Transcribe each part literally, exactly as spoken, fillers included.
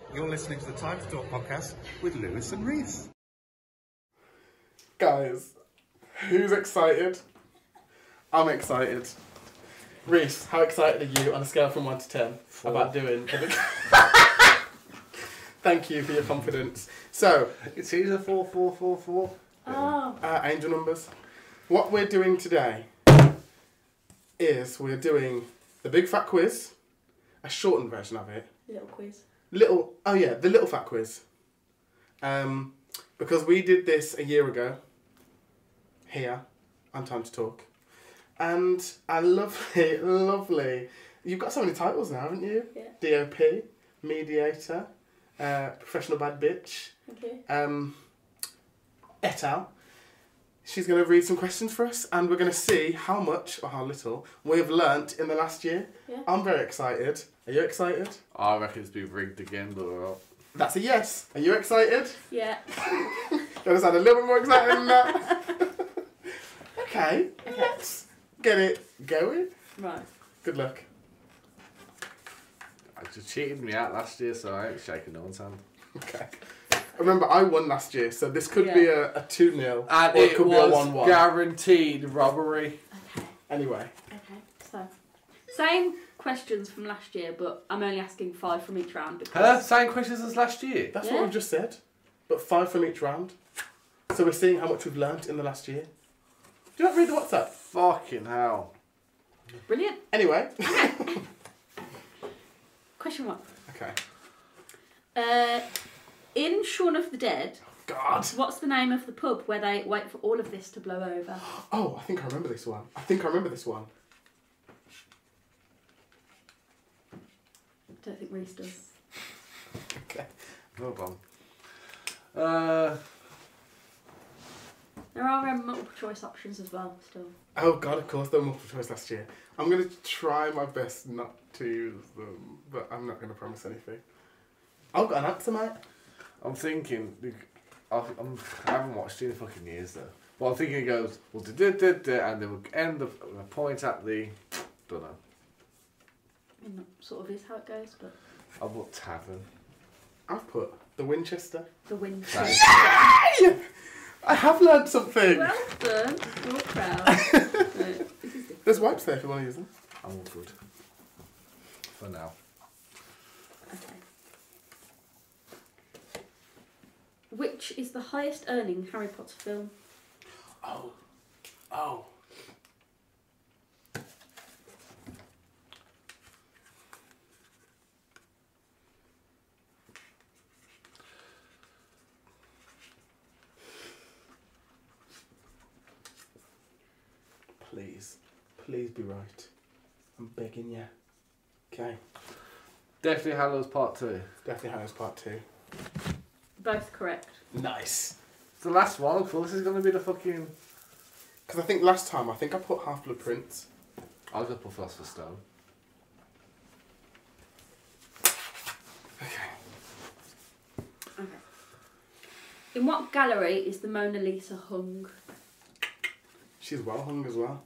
You're listening to the Time to Talk podcast with Lewis and Reese. Guys, who's excited? I'm excited. Reese, how excited are you on a scale from one to ten Four. About doing the... Thank you for your confidence. So, it's either four, four, four, four. Oh. Uh, angel numbers. What we're doing today is we're doing the big fat quiz, a shortened version of it. Little quiz. Little, oh yeah, the little fat quiz. Um, because we did this a year ago, here, on Time to Talk. And I lovely, lovely, you've got so many titles now, haven't you? Yeah. D O P, mediator, uh, professional bad bitch, Okay. um, et al. She's going to read some questions for us, and we're going to see how much or how little we've learnt in the last year. Yeah. I'm very excited. Are you excited? I reckon it's been rigged again, but uh, That's a yes. Are you excited? Yeah. That sound a little bit more excited than that. Okay, Okay. let's get it going. Right. Good luck. I just cheated me out last year, so I ain't shaking no one's hand. Okay. Remember, I won last year, so this could be a, a two nil. And or it, it could was be a one one. guaranteed robbery. Okay. Anyway. Okay. So, same questions from last year, but I'm only asking five from each round because. Huh? Same questions as last year? That's Yeah. what we've just said. But five from each round. So we're seeing how much we've learnt in the last year. Do you not read the WhatsApp? Fucking hell. Brilliant. Anyway. Question one. Okay. Uh, in Shaun of the Dead, God. what's the name of the pub where they wait for all of this to blow over? Oh, I think I remember this one. I think I remember this one. Don't think Reese does. Okay. No bomb. Uh, There are um, multiple choice options as well, still. Oh God, of course, there were multiple choice last year. I'm going to try my best not to use them, but I'm not going to promise anything. I've got an answer, mate. I'm thinking, I've, I'm, I haven't watched it in fucking years though. But I'm thinking it goes, well, da da da da, and they will end the, the point at the, don't know. I mean, that sort of is how it goes, but I'll put tavern. I've put the Winchester. the wind. Yay! I have learned something. Well done. We're proud. Right, this is different. There's wipes there if you want to use them. I'm all good. For now. Okay. Which is the highest earning Harry Potter film? Oh. Oh. Please. Please be right. I'm begging you. Okay. Definitely Hallows Part two. Definitely Hannah's part two. Both correct. Nice. It's the last one, of course. This is going to be the fucking... Because I think last time, I think I put Half-Blood Prince. I was going to put Philosopher's Stone. Okay. Okay. In what gallery is the Mona Lisa hung? She's well hung as well.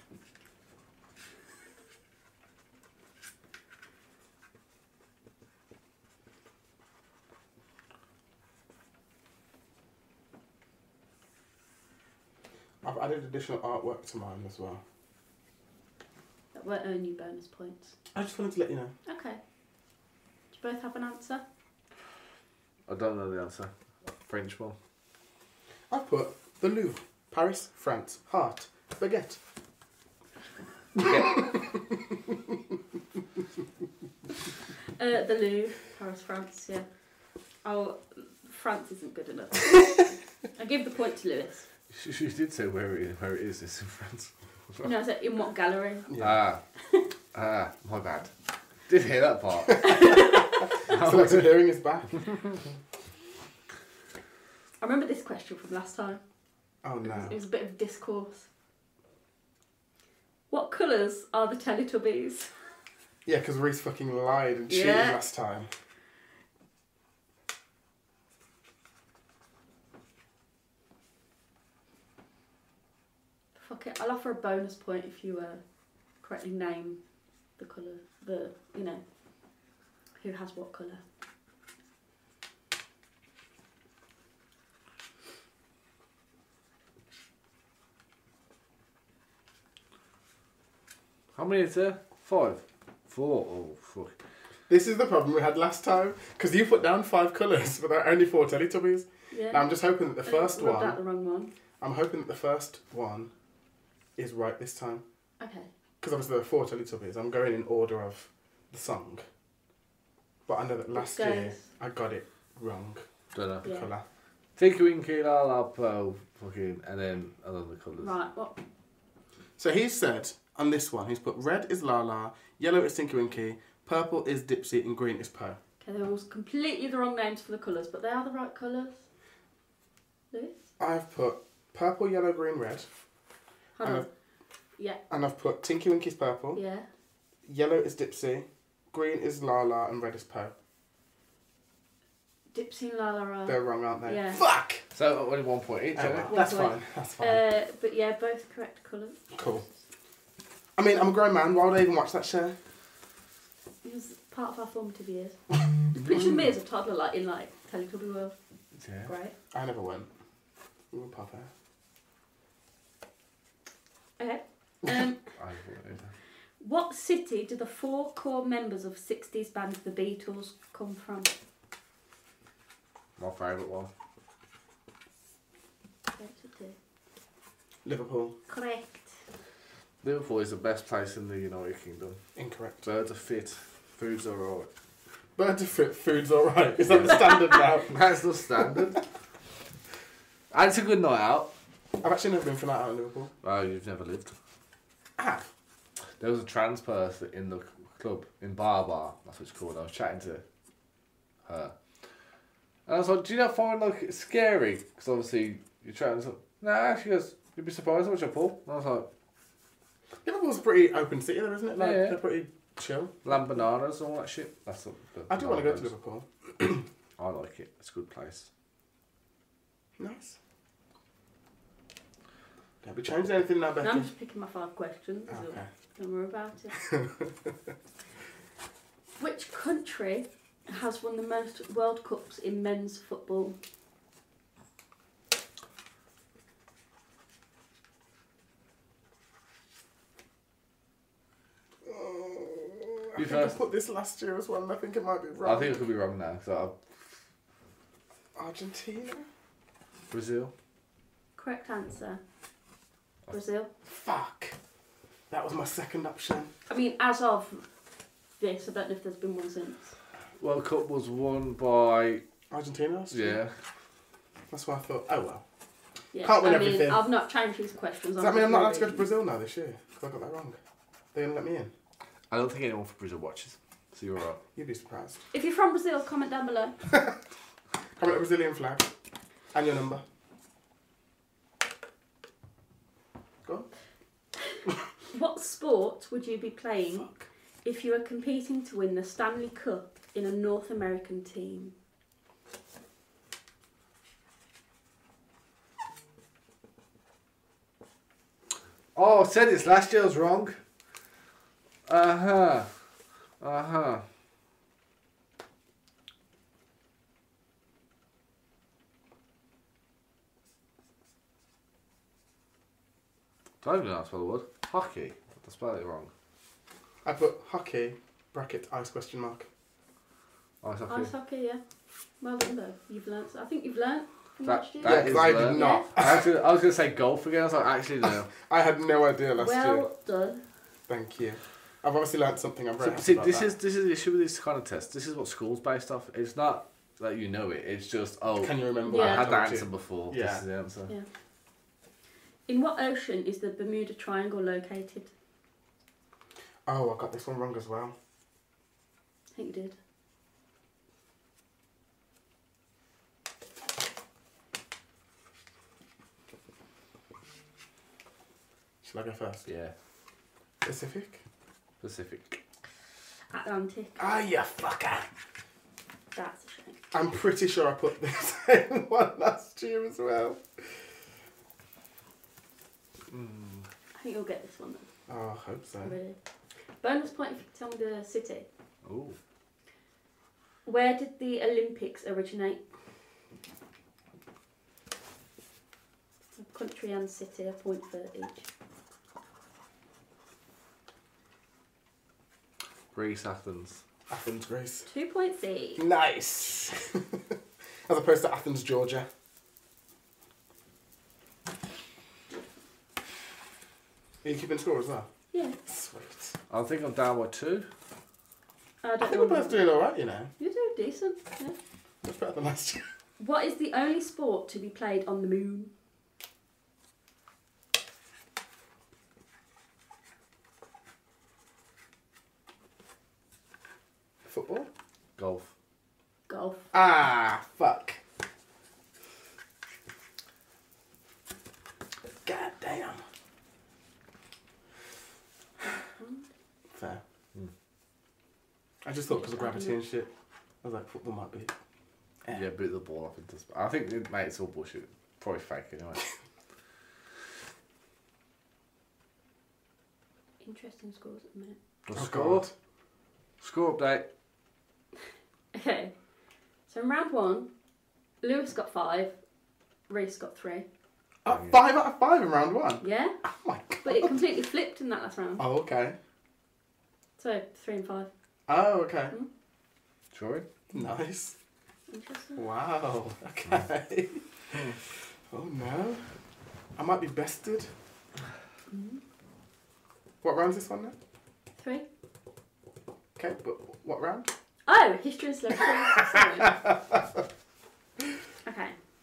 I've added additional artwork to mine as well. That won't earn you bonus points. I just wanted to let you know. Okay. Do you both have an answer? I don't know the answer. French one. I've put the Louvre, Paris, France, heart, baguette. Uh, the Louvre, Paris, France, yeah. Oh, France isn't good enough. I give the point to Lewis. She, she did say where it, where it is. It's in France. No, I said in what gallery? Ah. Ah, my bad. Did hear that part. Selective hearing is back. I remember this question from last time. Oh no. It was a bit of discourse. What colours are the Teletubbies? Yeah, because Reese fucking lied and cheated Yeah. last time. Fuck it, I'll offer a bonus point if you uh, correctly name the colour, the, you know, who has what colour. How many is there? Five. Four. Oh, fuck. This is the problem we had last time because you put down five colours, but there are only four Teletubbies. Yeah. Now I'm just hoping that the Uh, first rubbed one. out the wrong one. I'm hoping that the first one is right this time Okay. because obviously there are four Teletubbies. I'm going in order of the song, but I know that last It year goes- I got it wrong. Don't know. The Yeah. colour. Tinky Winky, La La Po, fucking, and then other colours. Right. What? So he said on this one, he's put red is La La, yellow is Tinky Winky, purple is Dipsy, and green is Poe. Okay, they're all completely the wrong names for the colours, but they are the right colours. Lewis? I've put purple, yellow, green, red, Hold And on. I've- Yeah. and I've put Tinky Winky's purple, Yeah. yellow is Dipsy, green is La La, and red is Poe. Dipsy and Lala are. They're wrong, aren't they? Yeah. Fuck! So only one point each, Anyway, aren't that's One fine. That's fine. Uh, but yeah, both correct colours. Cool. I mean, I'm a grown man. Why would I even watch that show? It was part of our formative years. Picture me as a toddler, like in like Teletubby world. they? Yeah. Great. I never went. We were Papa. Okay. Um, I wouldn't either. what city do the four core members of sixties band The Beatles come from? My favourite one. Liverpool. Correct. Liverpool is the best place in the United Kingdom. Incorrect. Birds are fit. Food's alright. Bird to fit. Food's alright. Is that the standard now? That's the standard. And it's a good night out. I've actually never been for a night out in Liverpool. Well, you've never lived. I have. There was a trans person in the club, in Bar Bar, that's what it's called. I was chatting to her. And I was like, do you not find like it scary? Because obviously you're trying to. Nah, she goes, you'd be surprised how much I pull. And I was like, Liverpool's a pretty open city, though, isn't it? Like, Yeah, yeah. they're pretty chill. lamb bananas and all that shit. That's the, the I do want to go to bananas. Liverpool. I like it. It's a good place. Nice. Don't be changing anything now, Becky. No, I'm just picking my five questions. so Okay. Don't worry about it. Which country has won the most World Cups in men's football? I You think I first. put this last year as well, and I think it might be wrong. I think I could be wrong now. So Argentina? Brazil. Correct answer. Brazil. Fuck. That was my second option. I mean, as of this, I don't know if there's been one since. World Cup was won by Argentina? yeah. That's why I thought, oh well. Yeah. Can't win I mean, everything. I've not changed these questions. Does that mean I'm not allowed to go to reading. Brazil now this year? Because I got that wrong. They didn't let me in. I don't think anyone from Brazil watches. So you're right. You'd be surprised. If you're from Brazil, comment down below. Comment a Brazilian flag. And your number. Go on. What sport would you be playing Fuck. if you were competing to win the Stanley Cup in a North American team? Oh, I said this last year. I was wrong. Uh huh. Uh huh. Don't even know how to spell the word. Hockey. I spelled it wrong. I put hockey, bracket, ice question mark. Ice hockey. Ice hockey, yeah. Well done though. You've learnt. I think you've learnt from That- last year. that Yeah, is 'cause I did learnt. not. I was, gonna, I was gonna say golf again. I was like, actually no. I had no idea last well year. done. Thank you. I've obviously learnt something. I'm very So, happy see, about this that. is this is the issue with this kind of test. This is what school's based off. It's not that you know it. It's just oh, Can you remember? Yeah. what I I had that told you? answer before. Yeah. This is the answer. Yeah. In what ocean is the Bermuda Triangle located? Oh, I got this one wrong as well. I think you did. Shall I go first? Yeah. Pacific? Pacific. Atlantic. Ah, you fucker! That's a shame. I'm pretty sure I put the same one last year as well. I think you'll get this one then. Oh, I hope so. Really. Bonus point if you can tell me the city. Ooh. Where did the Olympics originate? Country and city, a point for each. Greece, Athens. Athens, Greece. Two point C. Nice. As opposed to Athens, Georgia. Are you keeping score as well? Yeah. Sweet. I think I'm down by two. I I don't think we're know. both doing alright, you know. You're doing decent. Yeah. Much better than last year. What is the only sport to be played on the moon? Football? Golf. Golf. Ah, fuck. God damn. Fair. Hmm. I just thought because of gravity and shit, I was like, football might be. Eh. Yeah, boot the ball up into space. I think, it- mate, it's all bullshit. Probably fake anyway. Interesting scores at the minute. What's Oh, the score? God. Score update. Okay. So in round one, Lewis got five, Reese got three. Oh, five out of five in round one. Yeah? Oh my god. But it completely flipped in that last round. Oh, okay. So three and five. Oh, okay. Sure. Nice. Interesting. Wow. Okay. Oh no. I might be bested. What round's this one then? Three. Okay, but what round? Oh, history and celebrities. Sorry. Okay.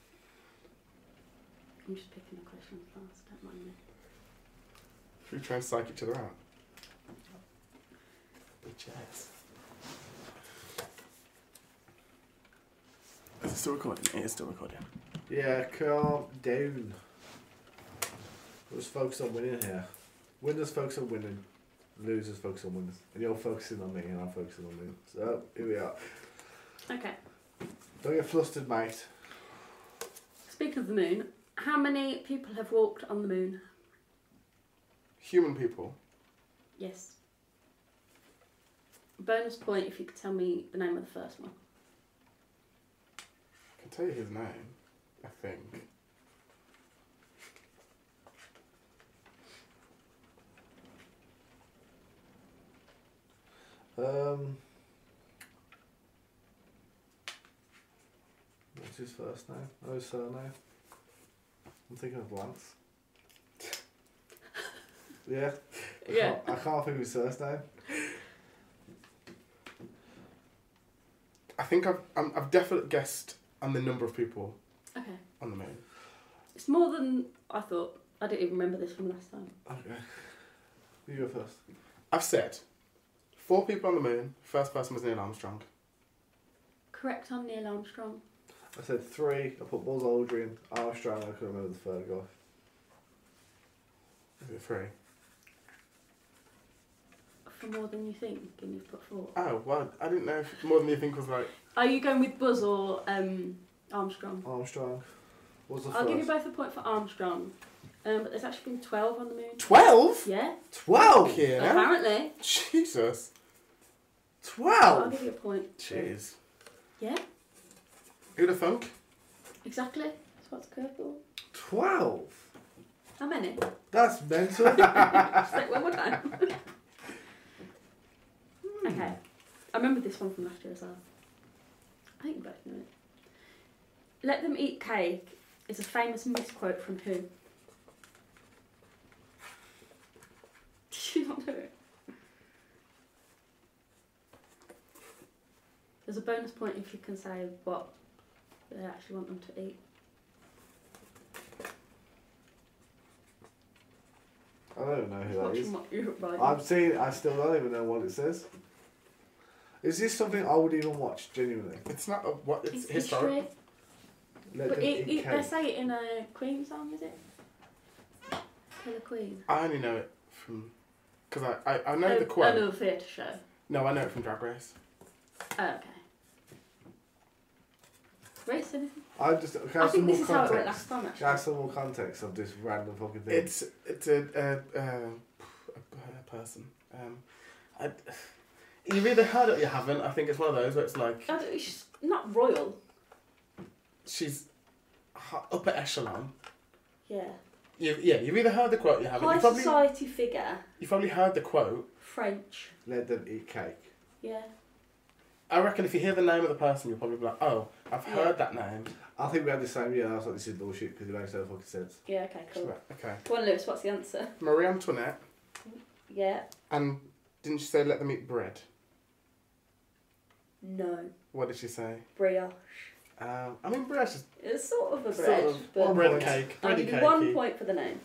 I'm just picking a question fast, don't mind me. Should we try and psych each other out? Bitch ass. Is it still recording? It is still recording. Yeah, calm down. Let's focus on winning here. Winners focus on winning. Losers focus on winners. And you're focusing on me and I'm focusing on you. So, here we are. Okay. Don't get flustered, mate. Speaking of the moon, how many people have walked on the moon? Human people. Yes. Bonus point if you could tell me the name of the first one. I can tell you his name, I think. Um, what's his first name? Oh, his surname? I'm thinking of Lance. Yeah. I Yeah. Can't, I can't think of his first name. I think I've I'm, I've definitely guessed on the number of people Okay. on the moon. It's more than I thought. I didn't even remember this from last time. Okay. You go first. I've said four people on the moon. First person was Neil Armstrong. Correct on Neil Armstrong. I said three. I put Buzz Aldrin, Armstrong. I couldn't remember the third guy. Is it three? For more than you think, and you've put four. Oh well, I didn't know if more than you think was like. Are you going with Buzz or um, Armstrong? Armstrong. What's the I'll first? give you both a point for Armstrong. Um, but there's actually been twelve on the moon. Twelve? Yeah, Twelve. Yeah. apparently. Jesus. I'll Twelve. give you a point. Jeez. Yeah, Who'd have thunk? exactly. That's what's curveball. Twelve. How many? That's mental. Just like one more time. Okay. I remember this one from last year as well. I think you both know it. Let them eat cake is a famous misquote from who? Did you not know it? There's a bonus point if you can say what they actually want them to eat. I don't know who that is. Watching what you're writing. I'm seeing. I still don't even know what it says. Is this something I would even watch genuinely? It's not a what. It's, It's historic. history. Let But them it, eat it, they cake. say it in a Queen song, is it? Killer Queen. I only know it from because I, I I know Oh, the quote. Another theatre show. No, I know it from Drag Race. Oh, okay. Race anything? I just. Can I I have some think this more is how it went context? last time, Can I actually. have some more context of this random fucking thing? It's it's a a, a, a person. Um, I, you've either heard it or you haven't. I think it's one of those where it's like I don't, it's not royal. she's h- upper echelon. Yeah. You yeah, you've either heard the quote or you haven't. High You probably society figure. you've probably heard the quote. French. Let them eat cake. Yeah. I reckon if you hear the name of the person, you'll probably be like, oh, I've Yeah. heard that name. I think we had the same. Yeah, I was like, this is bullshit because it makes no fucking sense. Yeah, okay, cool. Right, okay. Go on, Lewis, what's the answer? Marie Antoinette, Yeah. and didn't she say let them eat bread? No. What did she say? Brioche. Um, I mean, bread is It's sort of a sort bread, of but bread point. cake. I'll Bready give you one cakey. point for the name.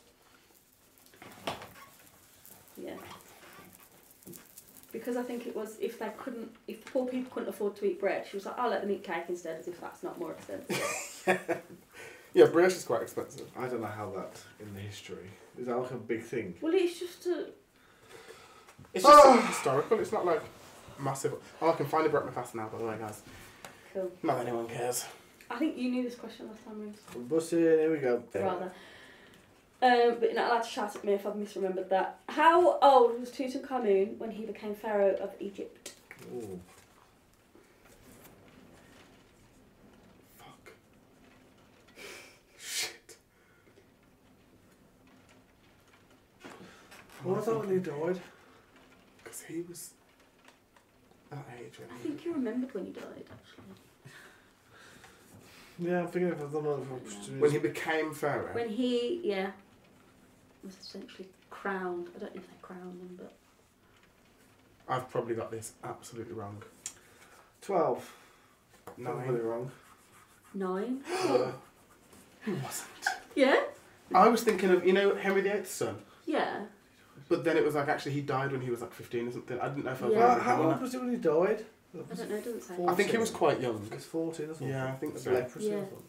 Yeah. Because I think it was, if they couldn't, if the poor people couldn't afford to eat bread, she was like, I'll let them eat cake instead, as if that's not more expensive. Yeah, brioche is quite expensive. I don't know how that in the history is that like a big thing. Well, it's just a... It's just something historical. It's not like massive. Oh, I can find a breakfast now, by the way, guys. Cool. Not that anyone cares. I think you knew this question last time, Ruth. Busting, here we go. Rather. Um, but you're not allowed to shout at me if I've misremembered that. How old was Tutankhamun when he became pharaoh of Egypt? Ooh. Fuck. Shit. What was that when he died? Because he was that age. I When think you remembered when he died, actually. Yeah, I'm thinking if I've done that. he, when he became pharaoh. When he, yeah, was essentially crowned. I don't know if they crowned him, but... I've probably got this absolutely wrong. Twelve. Nine. Really wrong. Nine? Uh, he wasn't. Yeah? I was thinking of, you know, Henry the Eighth's son. Yeah. But then it was like, actually, he died when he was like fifteen or something. I didn't know if I was Yeah. right. How old was he when he died? I don't know, it doesn't say. I think he was quite young. It's fourteen or something. Yeah, I think It's so. leprosy Yeah. or something.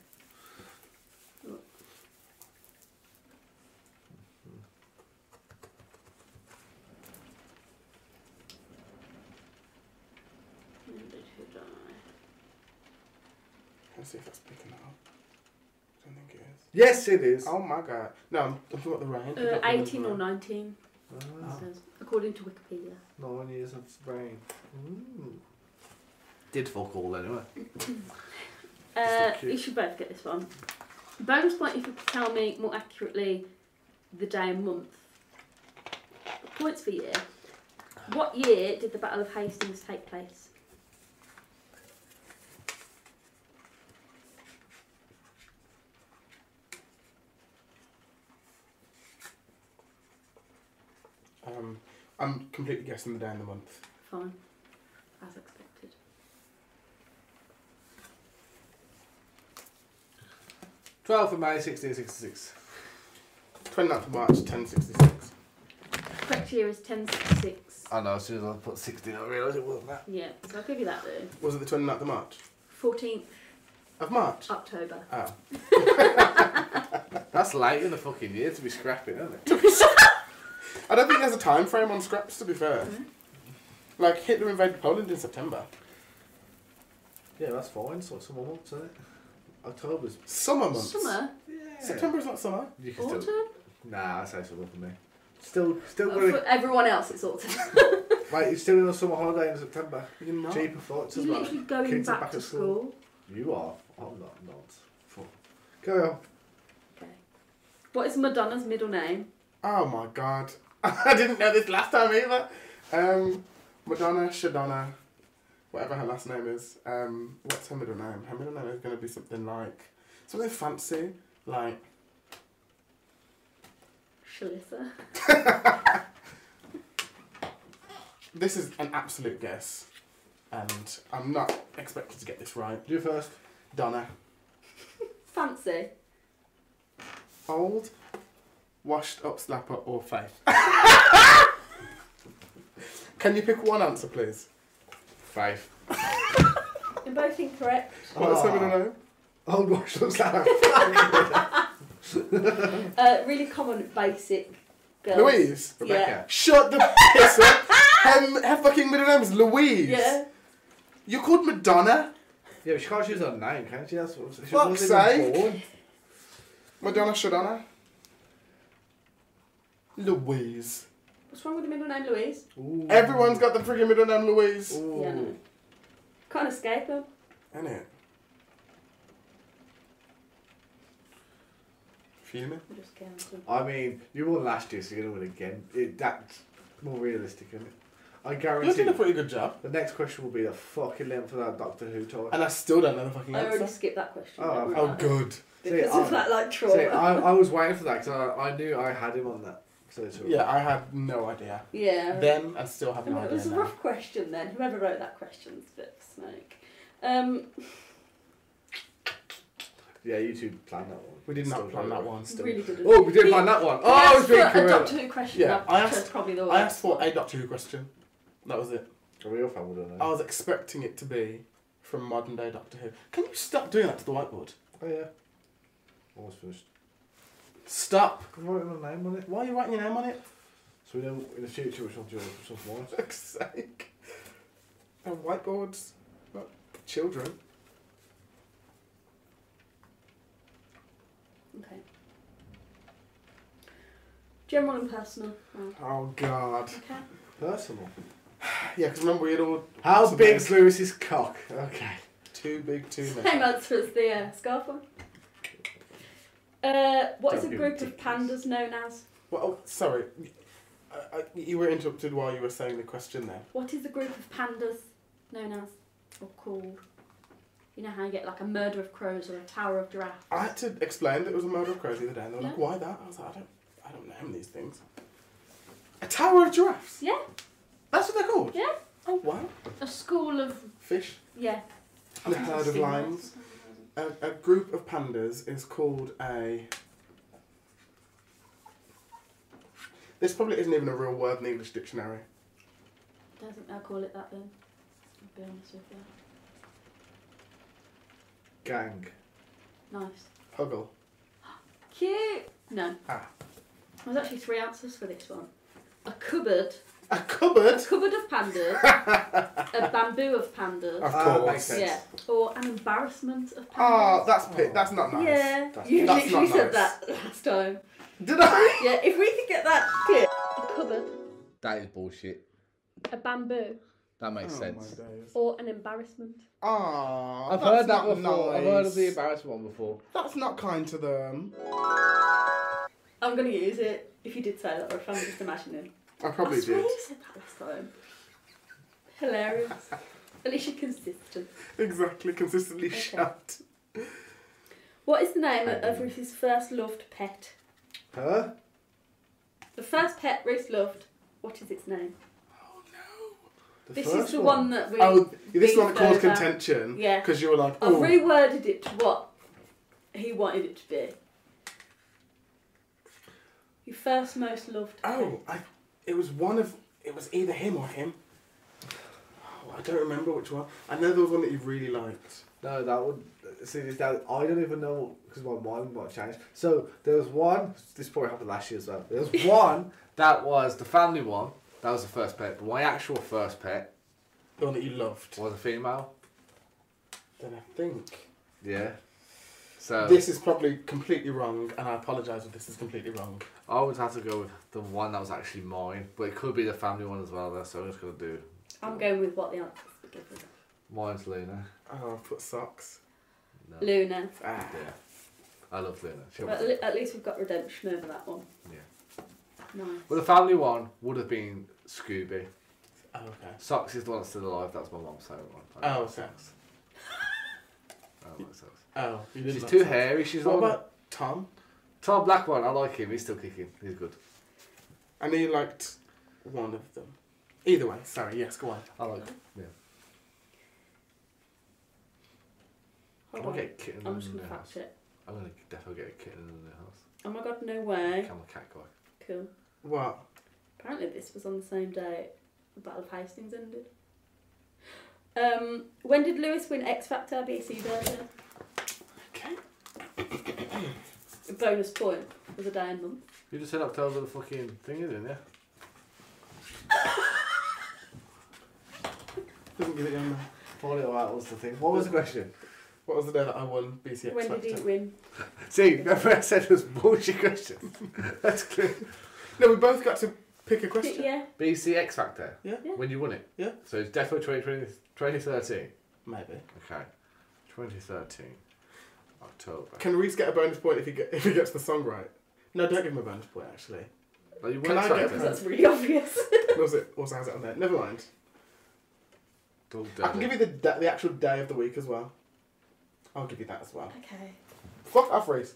When did he die? Let's see if that's picking it up. I don't think it is. Yes, it is. Oh my god. No, I'm, I'm talking about the rain. Uh, I'm talking about eighteen the or rain. nineteen, Ah, it says, according to Wikipedia. nine years of rain. Mm. Did fuck all anyway. Uh, cute. you should both get this one. Bonus point if you could tell me more accurately the day and month. Points for year. What year did the Battle of Hastings take place? Um, I'm completely guessing the day and the month. Fine. As expected. twelfth of May, sixteen sixty-six. twenty-ninth of March, ten sixty-six. Correct year is ten sixty-six. I know, as soon as I put sixteen, I realised it wasn't that. Yeah, so I'll give you that though. Was it the twenty-ninth of March? fourteenth Of March? October. Oh. That's late in the fucking year to be scrapping, isn't it? I don't think there's a time frame on scraps, to be fair. Mhm. Like, Hitler invaded Poland in September. Yeah, that's fine. So it's summer months, isn't it? October's. Summer months. Summer? Yeah. September's not summer. You can Autumn? still. Nah, I say summer for me. Still, still Uh, going. For everyone else it's autumn. Mate, you're still in a summer holiday in September. You're not. Cheaper flights as You're well. literally going Kids are back, to at school. You are. I'm not. Not. Fuck. Carry on. Okay. What is Madonna's middle name? Oh my god. I didn't know this last time either. Um, Madonna, Shadonna, whatever her last name is. Um, what's her middle name? Her middle name is going to be something like, something fancy, like, Shalissa. this is an absolute guess. And I'm not expected to get this right. You first. Donna. Fancy. Old, washed up slapper or Faith? Can you pick one answer, please? Faith. You're both incorrect. What's her Ah. middle name? Old wash looks like. Uh, really common, basic girls. Louise? Rebecca. Shut the piss up. Her, her fucking middle name is Louise. Yeah. You're called Madonna? Yeah, but she can't choose her name, can she? That's what she Fuck's wasn't even sake. born. Madonna Shadonna? Louise. What's wrong with the middle name Louise? Ooh. Everyone's got the friggin' middle name Louise. Ooh. Yeah, no. Can't escape them. Innit? Fuming? I'm just counting. I mean, you won last year, so you're gonna win again. It, that's more realistic, isn't it? I You guarantee did a pretty good job. the next question will be the fucking length of that Doctor Who talk. And I still don't know the fucking I already answer. skipped that question. Oh, don't worry Oh, about it. good. Because See, of I- that, like, trauma. See, I, I was waiting for that because I, I knew I had him on that. So too. Yeah, I had no idea. yeah. Then I still have I no mean, it idea was a now. rough question then. Whoever wrote that question's a bit of smoke. Um, Yeah, you two planned that one. We did not Still plan very that well. one. Still. really good. Oh, we did He- plan that one. he Oh, I was asked being for a correct. Doctor Who question. Yeah, that I chose asked- probably the I worst asked for one. a Doctor Who question. That was it. A real fan would have I known. was expecting it to be from modern day Doctor Who. Can you stop doing that to the whiteboard? Oh yeah. Almost finished. Stop. I'm writing my name on it. Why are you writing your name on it? So we know in the future which one's yours, which one's mine. For fuck's sake. And whiteboards, not for children. Okay. General and personal. Oh, Oh God. okay. Personal. Yeah, because remember we had all How to big's make Lewis's cock? Okay. too big, too Same many. answer as the uh, scarf one. Uh, what is a Don't be group of ridiculous. pandas known as? Well, oh, sorry. I, I, you were interrupted while you were saying the question there. What is a group of pandas known as or called? You know how you get like a murder of crows or a tower of giraffes? I had to explain that it was a murder of crows the other day, and they were like, Yeah. "Why that?" I was like, "I don't, I don't name these things." A tower of giraffes. Yeah, That's what they're called. yeah. Oh wow. A school of, Fish yeah. and a herd of lions. A, a group of pandas is called a. This probably isn't even a real word in the English dictionary. I don't think they'll call it that then. I'll be honest with you. Gang. Nice. Huggle. Cute! No. Ah. There's actually three answers for this one. A cupboard. A A cupboard. cupboard of pandas. A bamboo of pandas. Of Ah, course. makes sense. Yeah. Or an embarrassment of Oh, pandas. that's pi- that's not nice. Yeah. That's- you that's literally not said nice. that last time. Did I? Yeah, if we could get that clear. A cupboard. That is bullshit. A bamboo. That makes Oh, sense. my days. Or an embarrassment. Aw, I've that's heard that not before. Nice. I've heard of the embarrassment one before. That's not kind to them. I'm going to use it if you did say that or if I'm just imagining. I probably I swear did. you said that last time. Hilarious. At least you're consistent. Exactly, consistently Okay. shut. What is the name of Ruth's first loved pet? Huh? The first pet Ruth loved, what is its name? Oh no. The This first is the one, that we. Oh, this beefed one that caused over. contention. Yeah. Because you were like, I've oh. reworded it to what he wanted it to be. Your first most loved pet. Oh, I, it was one of, it was either him or him. Oh, I don't remember which one. I know there was one that you really liked. No, that would see this. That I don't even know because my mind might change. So there was one. This probably happened last year as well. There was one that was the family one. That was the first pet. But my actual first pet The one that you loved. was a female. Then I think. Yeah. So This is probably completely wrong, and I apologise if this is completely wrong. I would have to go with the one that was actually mine, but it could be the family one as well. Though, so I'm just gonna do. I'm going with what the answers were given. Mine's Luna. Oh, I've put socks. No. Luna. Ah. Yeah. I love Luna. She But was- at, le- at least we've got redemption over that one. Yeah. Nice. Well, the family one would have been Scooby. Oh, okay. Socks is the one that's still alive. That's my mom's favourite one. I Oh, like okay. Socks. I like Socks. Oh, you didn't She's like too socks. hairy. She's What all about Tom? Tom Black one. I like him. He's still kicking. He's good. I know you liked one of them. Either way, sorry, yes, go on. I like. Yeah. I'm Hold gonna on. get a kitten I'm in just the going to fact house. check. I'm gonna definitely get a kitten in the house. Oh my god, no way. I'm a cat guy. Cool. What? Apparently this was on the same day the Battle of Hastings ended. Um, when did Lewis win X Factor B C version? Okay. A bonus point for the day and month. You just said October the fucking thing, didn't you? Doesn't give it in there. Forty that was the thing. What was the question? What was the day that I won B C X When did he Factor? win? See, remember I said it was bullshit questions. That's clear. No, we both got to pick a question. Yeah. B C X Factor. Yeah. Yeah. When you won it. Yeah. So it's definitely twenty twenty, twenty thirteen. Maybe. Okay. twenty thirteen. October. Can Reese get a bonus point if he get, if he gets the song right? No, don't give him a bonus point actually. Like, you Can weren't I get expecting a- That's really obvious. Was it? Also has it on there? Never mind. Dog I can Daddy. give you the da- the actual day of the week as well. I'll give you that as well. Okay. Fuck off, Reese.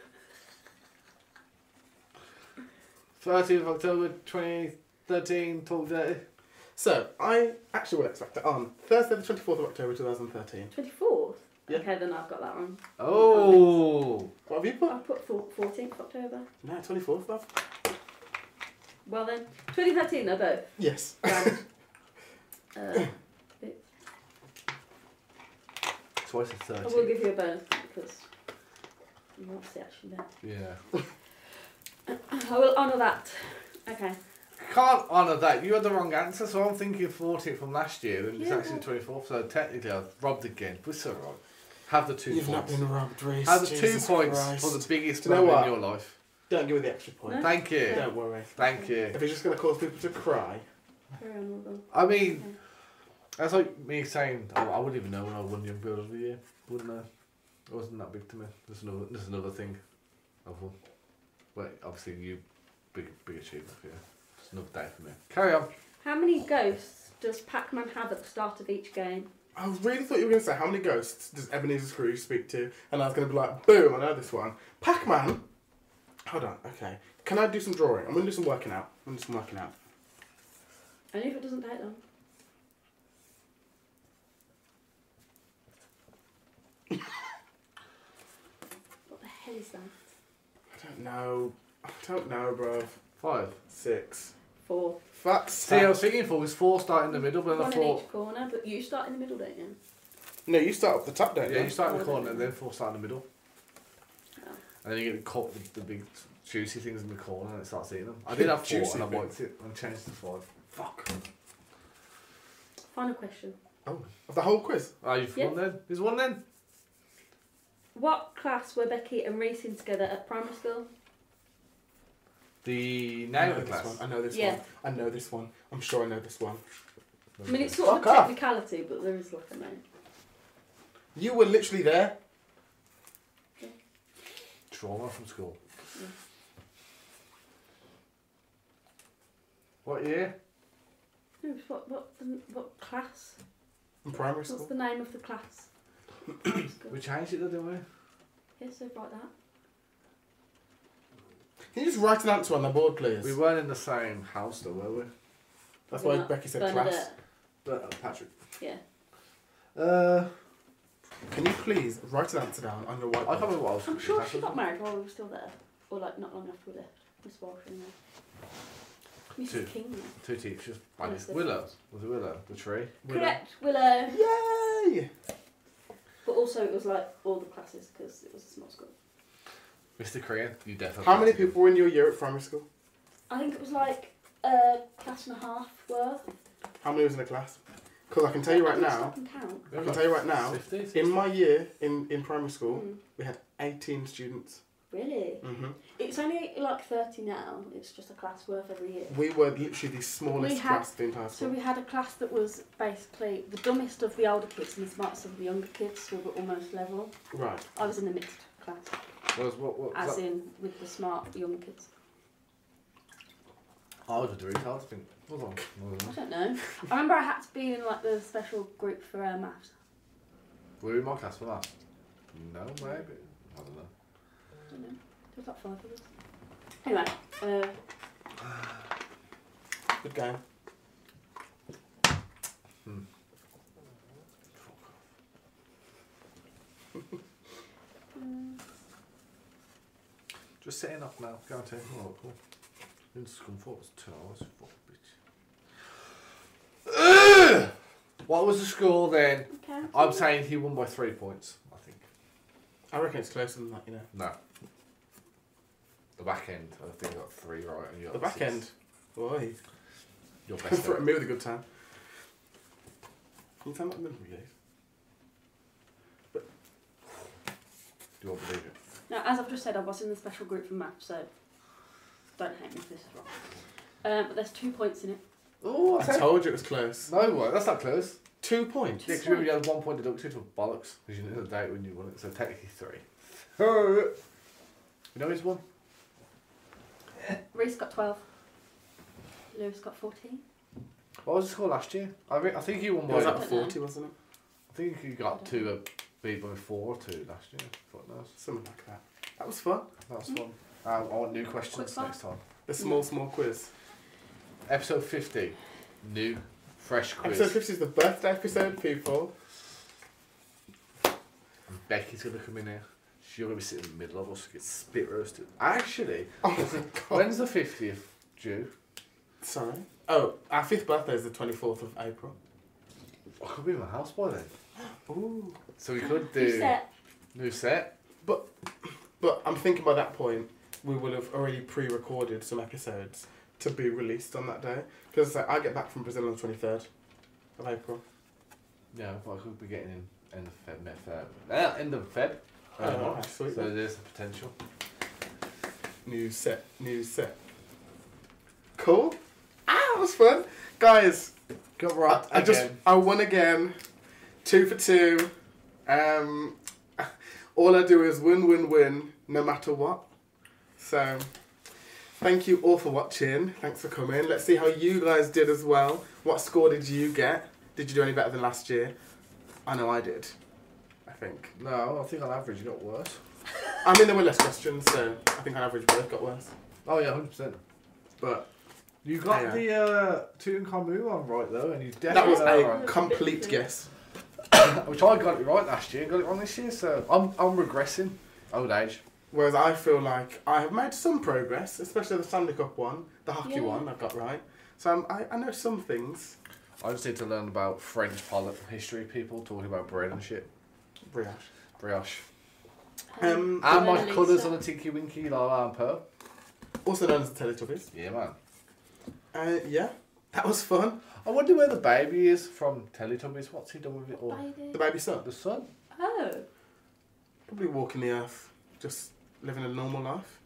thirteenth of October twenty thirteen, Talk Dirty. So, I actually will expect it on Thursday the twenty-fourth of October two thousand thirteen. twenty-fourth? Yeah. Okay, then I've got that wrong. Oh! What have you put? I put fourteenth of October. No, twenty-fourth, love. Well then, twenty thirteen, they're both. Yes. Right. uh, it, Twice a I will thirty. give you a bonus because you want to see action there. Yeah. I will honour that. Okay. Can't honour that. You had the wrong answer, so I'm thinking fourteenth from last year, and it's Yeah. actually twenty-fourth, so technically I've robbed again. But it's alright. Have the two You've points. not been robbed, Reese. Have the Jesus two points Christ. for the biggest Do you know moment what? in your life. Don't give me the extra point. No? Thank you. Don't worry. Thank you. If it's just going to cause people to cry. Very honourable. I mean, Okay. that's like me saying, oh, I wouldn't even know when I won Young Builder of the Year. Wouldn't I? It wasn't that big to me. There's another, there's another thing I've won. Well, obviously you, big, big achievement for you. It's another day for me. Carry on. How many ghosts does Pac-Man have at the start of each game? I really thought you were going to say, how many ghosts does Ebenezer Scrooge speak to? And I was going to be like, boom, I know this one. Pac-Man. Hold on, okay. Can I do some drawing? I'm going to do some working out. I'm going to do some working out. Only if it doesn't take long. What the hell is that? I don't know. I don't know, bruv. Five. Six. Four. Fuck's See, I sake. was thinking four was four start in the middle, but then I One in thought, each corner, but you start in the middle, don't you? No, you start up the top, don't yeah, you? you start in the corner and then four start in the middle. Oh. And then you get caught the, the big juicy things in the corner and it starts eating them. I did have four Juicy and I bits. wiped it and changed to five. Fuck. Final question. Oh, of the whole quiz? Oh, you've Yeah. won then? There's one then? What class were Becky and Reese in together at primary school? The I name know of the this class. one. I know this Yeah. one. I know this one. I'm sure I know this one. I mean, it's sort of Fuck a off. technicality, but there is like a name. You were literally there. Trauma from school. Yeah. What year? No, it's what, what, the, what class? In primary What's school. the name of the class? Primary school. We changed it though, didn't we? Yeah, so write that. Can you just write an answer on the board, please? We weren't in the same house though, were we? That's Probably why not. Becky said Bernadette. class. But uh, Patrick. Yeah. Uh, Can you please write an answer down on your I can't whiteboard? remember what I was. I'm sure that she was- got married while we were still there. Or like not long after we left. Miss Walsh in there. Missus Two. King. yeah. Two teachers. Yes, they- Willow. Was it Willow? The tree? Correct, Willow. Yay! But also it was like all the classes because it was a small school. Mister Korean, you definitely. How many people were in your year at primary school? I think it was like a class and a half worth. How many was in a class? Because I can tell you right I didn't now, stop and count. I can tell you right now, fifty? in my year in, in primary school, Mm. we had eighteen students. Really? hmm It's only like thirty now. It's just a class worth every year. We were literally the smallest We had- class of the entire So school. we had a class that was basically the dumbest of the older kids and the smartest of the younger kids, so we were almost level. Right. I was in the mixed class, Was what? What? as Was that? in with the smart young kids. I was a Doritos. I think. Hold on. Hold I on. don't know. I remember I had to be in like the special group for uh, maths. Were you in my class for that? No, maybe. I don't know. I don't know. There was like five of us. Anyway, uh, Good game. Hmm. mm, Just setting up now. Go and take a look. Cool. In school for it was two hours. Fuck bitch. Ugh! What was the score then? okay. I'm saying he won by three points. I think. I reckon it's closer than that, you know. No. The back end. I think I got three right. And you got The back six. end. Boy. Your best. Threaten ever. me with a good time. Can you tell me what the minimum is? Do you want to believe it? Now, as I've just said, I was in the special group for maths, so don't hate me if this is wrong. Um, but there's two points in it. Oh, I told you it was close. No, what? That's not close. Two points. Yeah, because you had one point deducted for bollocks. Because you know the date when you won it, so technically three. You know he's won? Reese got twelve. Lewis got fourteen. What was the score last year? I, re- I think he won It by. was I up forty, wasn't it? think he got two, uh, beat by four or two last year. Fuck knows. Something like that. That was fun. That's fun. Um, I want new Quick questions fire. next time. The small, small quiz. Episode fifty. New, fresh quiz. Episode fifty is the birthday episode, people. And Becky's going to come in here. She's going to be sitting in the middle of us, get spit roasted. Actually, Oh my god. when's the fiftieth due? Sorry. Oh, our fifth birthday is the twenty-fourth of April. I could be in my house by then. Ooh. So we could New do set. new set. But I'm thinking by that point, we will have already pre-recorded some episodes to be released on that day. Because like, I get back from Brazil on the twenty-third of April. Yeah, but I could be getting in end of Feb, mid Feb. Yeah, end of Feb. Oh, Uh, right, sweet. So there's the potential. New set, new set. Cool. Ah, that was fun. Guys, Got I, right I just, I won again. Two for two. Um, all I do is win, win, win, no matter what. So, thank you all for watching. Thanks for coming. Let's see how you guys did as well. What score did you get? Did you do any better than last year? I know I did. I think. No, I think on average you got worse. I mean, there were less questions, so I think on average both got worse. Oh yeah, hundred percent. But You got Yeah. the uh, Tutankhamun one right though, and you that definitely was got it a right. complete guess. Which I got it right last year, got it wrong this year, so I'm I'm regressing. Old age. Whereas I feel like I have made some progress, especially the Stanley Cup one, the hockey Yeah. one I got right. So I'm, I, I know some things. I just need to learn about French poli- history, people talking about bread and shit. Brioche. Brioche. Um, And my Mona colours Lisa. on the Tinky Winky, La La and Pearl. Also known as the Teletubbies. Yeah, man. Uh, yeah, that was fun. I wonder where the baby is from Teletubbies. What's he done with it all? Baby. The baby son. The son? Oh. Probably walking the earth, just living a normal life.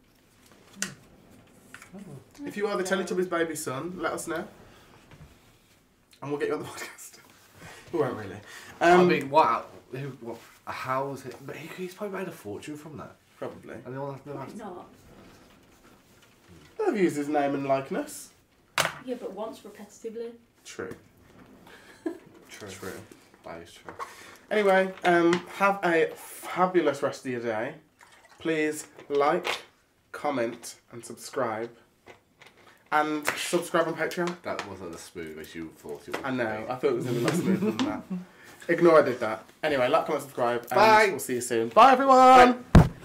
If you are the Teletubbies baby son, let us know. And we'll get you on the podcast. We won't really. Um, I mean, what? Who, what how is it? But he, he's probably made a fortune from that. probably. And they all have to Why not? I've used his name and likeness. Yeah, but once repetitively. True. True. True. That is true. Anyway, um, have a fabulous rest of your day. Please like, comment, and subscribe. And subscribe on Patreon. That wasn't as smooth as you thought it would I know, be. I thought it was going to be less smooth than that. Ignore I did that. Anyway, like, comment, subscribe, and Bye. we'll see you soon. Bye, everyone! Bye.